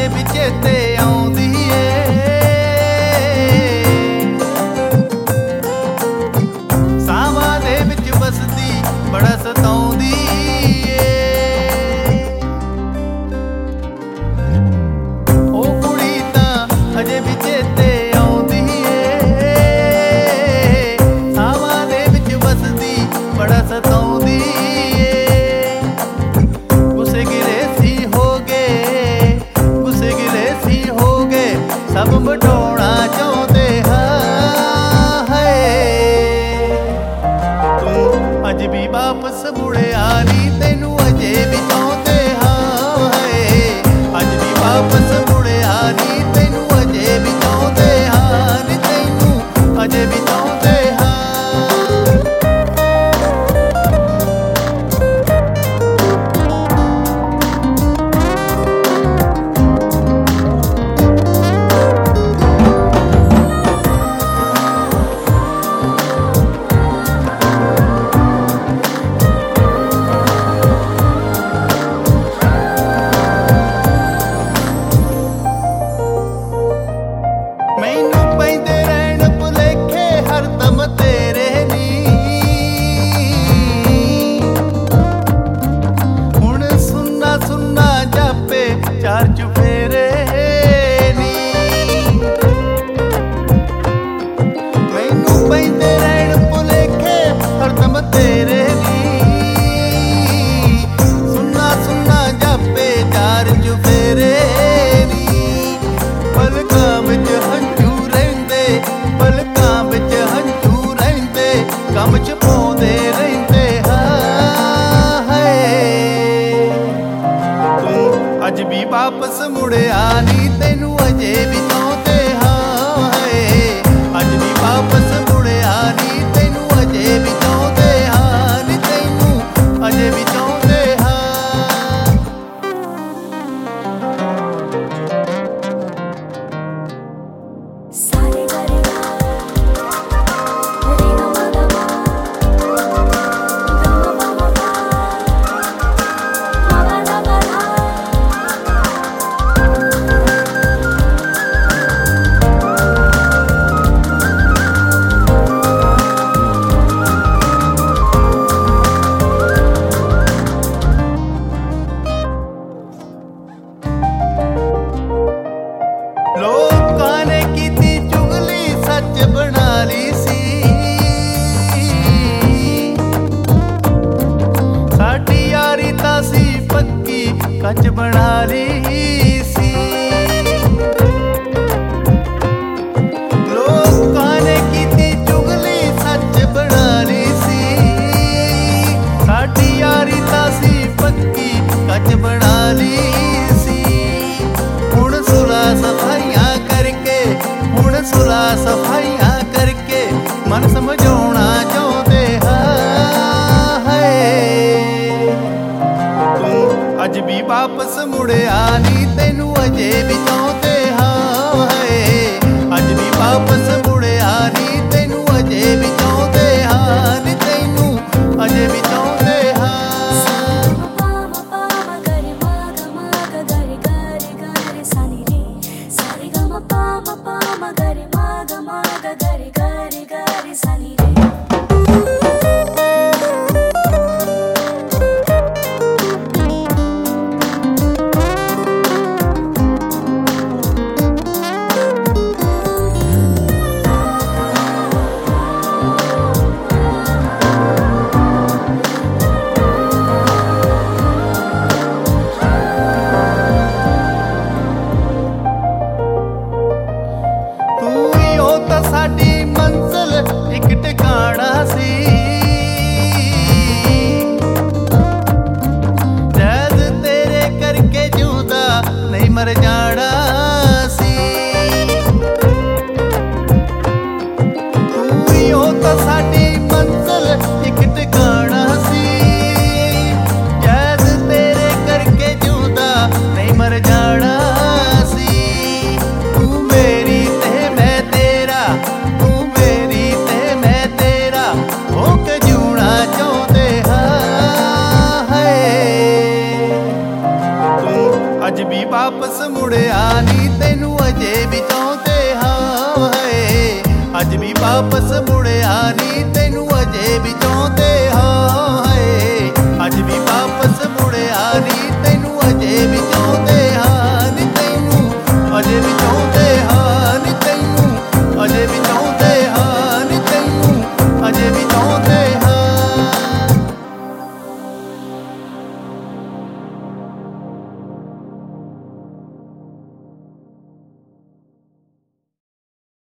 ਵੀ ਚੇਤੇ ਆਉਂਦੀ ਏ। ਸਾਵਾਂ ਦੇ ਵਿੱਚ ਵਸਦੀ ਬੜਾ ਸਤਾਉਂਦੀ ਏ। ਉਹ ਕੁੜੀ ਤਾਂ ਅਜੇ ਵੀ ਚੇਤੇ ਆਉਂਦੀ ਏ। ਸਾਵਾਂ ਦੇ ਵਿੱਚ ਵਸਦੀ ਬੜਾ ਸਤਾਉਂਦੀ ਏ। ਗੁੱਸੇ ਗਿਲੇ ਸੀ ਹੋ ਗਏ, ਗੁੱਸੇ ਗਿਲੇ ਸੀ ਹੋ ਗਏ, ਸਭ ਵਟਾਉਣਾ ਚਾਹੁੰਦੇ ਹਾਂ। ਹਾਏ ਤੂੰ ਅੱਜ ਵੀ ਵਾਪਸ ਮੁੜਿਆ ਨੀ, ਤੈਨੂੰ ਅਜੇ ਵੀ ਚਾਹੁੰਦੇ ਹਾਂ। ਹਾਏ ਅੱਜ ਵੀ ਵਾਪਸ ਮੁੜਿਆ ਨੀ, ਤੈਨੂੰ ਅਜੇ ਵੀ ਚਾਹੁੰਦੇ ਹਾਂ ਨੀ, ਤੈਨੂੰ ਅਜੇ ਵੀ ਚਾਹੁੰਦੇ ਹਾਂ। ਮੈਨੂੰ ਪੈਂਦੇ ਰਹਿਣ ਭੁਲੇਖੇ ਹਰਦਮ ਤੇਰੇ ਨੀ, ਹੁਣ ਸੁੰਨਾ ਸੁੰਨਾ ਜਾਪੇ ਚਾਰ ਚੁਫੇਰੇ ਨੀ। ਮੈਨੂੰ ਪੈਂਦੇ ਰਹਿਣ ਭੁਲੇਖੇ ਹਰਦਮ ਤੇਰੇ ਨੀ, ਸੁੰਨਾ ਸੁੰਨਾ ਜਾਪੇ ਚਾਰ ਚੁਫੇਰੇ ਨੀ। ਪਲਕਾਂ ਵਿੱਚ ਹੰਝੂ ਰਹਿੰਦੇ, ਪਲਕਾਂ ਵਿੱਚ ਹੰਝੂ ਰਹਿੰਦੇ, ਗਮ ਚ ਪਾਉਂਦੇ ਰਹਿੰਦੇ ਹਾਂ। ਹਾਏ ਤੂੰ ਅੱਜ ਵੀ ਵਾਪਸ ਮੁੜਿਆ ਨੀ, ਤੈਨੂੰ ਅਜੇ ਵੀ ਚਾਹੁੰਦੇ ਹਾਂ। ਹਾਏ ਅੱਜ ਵੀ ਵਾਪਸ ਮੁੜਿਆ ਨੀ, ਤੈਨੂੰ ਅਜੇ ਵੀ ਚਾਹੁੰਦੇ ਹਾਂ ਨੀ, ਤੈਨੂੰ ਅਜੇ ਵੀ ਚਾਹੁੰਦੇ ਹਾਂ। सारे गरेगा रे ग म ग म ग म प म प म ग ग ग ਲੋਕਾਂ ਨੇ ਕੀਤੀ ਚੁਗਲੀ ਸੱਚ ਬਣਾ ਲਈ ਸੀ, ਸਾਡੀ ਯਾਰੀ ਤਾਂ ਸੀ ਪੱਕੀ ਕੱਚ ਬਣਾ ਲਈ ਸੀ। ਲੋਕਾਂ ਨੇ ਕੀਤੀ ਚੁਗਲੀ ਸੱਚ ਬਣਾ ਲਈ ਸੀ, ਸਾਡੀ ਯਾਰੀ ਤਾਂ ਸੀ ਪੱਕੀ ਕੱਚ ਬਣਾ ਲਈ ਸੀ। ਹੁਣ ਸੁਲਾ ਸਫਾਈਆਂ ਕਰਕੇ, ਹੁਣ ਸੁਲਾ ਸਫਾਈਆਂ ਕਰਕੇ, ਮਨ ਸਮਝਾਉਣਾ ਚਾਹੁੰਦੇ ਹਾਂ। ਹਾਏ ਤੂੰ ਅੱਜ ਵੀ ਵਾਪਸ ਮੁੜਿਆ ਨੀ, ਤੈਨੂੰ ਅਜੇ ਵੀ ਚਾਹੁੰਦੇ ਹਾਂ। ਹਾਏ